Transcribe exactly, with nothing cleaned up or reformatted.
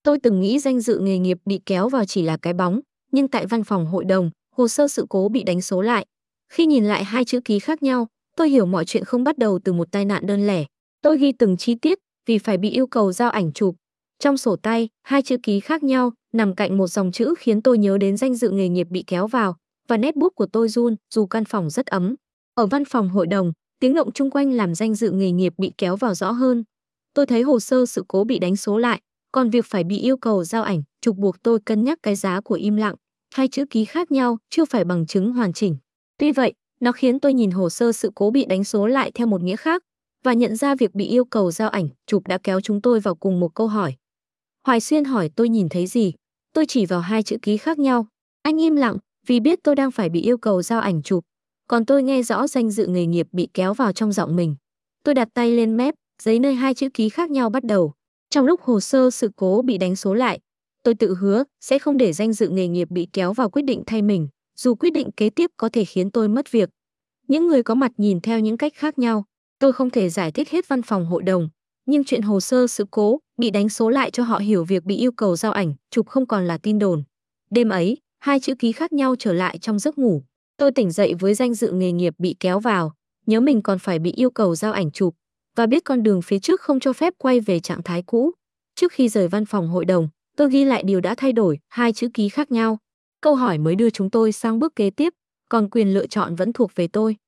Tôi từng nghĩ danh dự nghề nghiệp bị kéo vào chỉ là cái bóng, nhưng tại văn phòng hội đồng, hồ sơ sự cố bị đánh số lại. Khi nhìn lại hai chữ ký khác nhau, tôi hiểu mọi chuyện không bắt đầu từ một tai nạn đơn lẻ. Tôi ghi từng chi tiết vì phải bị yêu cầu giao ảnh chụp. Trong sổ tay, hai chữ ký khác nhau nằm cạnh một dòng chữ khiến tôi nhớ đến danh dự nghề nghiệp bị kéo vào, và nét bút của tôi run dù căn phòng rất ấm. Ở văn phòng hội đồng, tiếng động chung quanh làm danh dự nghề nghiệp bị kéo vào rõ hơn. Tôi thấy hồ sơ sự cố bị đánh số lại, còn việc phải bị yêu cầu giao ảnh chụp buộc tôi cân nhắc cái giá của im lặng. Hai chữ ký khác nhau chưa phải bằng chứng hoàn chỉnh. Tuy vậy, nó khiến tôi nhìn hồ sơ sự cố bị đánh số lại theo một nghĩa khác, và nhận ra việc bị yêu cầu giao ảnh chụp đã kéo chúng tôi vào cùng một câu hỏi. Hoài Xuyên hỏi tôi nhìn thấy gì. Tôi chỉ vào hai chữ ký khác nhau. Anh im lặng vì biết tôi đang phải bị yêu cầu giao ảnh chụp, còn tôi nghe rõ danh dự nghề nghiệp bị kéo vào trong giọng mình. Tôi đặt tay lên mép giấy nơi hai chữ ký khác nhau bắt đầu. Trong lúc hồ sơ sự cố bị đánh số lại, tôi tự hứa sẽ không để danh dự nghề nghiệp bị kéo vào quyết định thay mình, dù quyết định kế tiếp có thể khiến tôi mất việc. Những người có mặt nhìn theo những cách khác nhau. Tôi không thể giải thích hết văn phòng hội đồng, nhưng chuyện hồ sơ sự cố bị đánh số lại cho họ hiểu việc bị yêu cầu giao ảnh chụp không còn là tin đồn. Đêm ấy, hai chữ ký khác nhau trở lại trong giấc ngủ. Tôi tỉnh dậy với danh dự nghề nghiệp bị kéo vào, nhớ mình còn phải bị yêu cầu giao ảnh chụp, và biết con đường phía trước không cho phép quay về trạng thái cũ. Trước khi rời văn phòng hội đồng, tôi ghi lại điều đã thay đổi, hai chữ ký khác nhau. Câu hỏi mới đưa chúng tôi sang bước kế tiếp, còn quyền lựa chọn vẫn thuộc về tôi.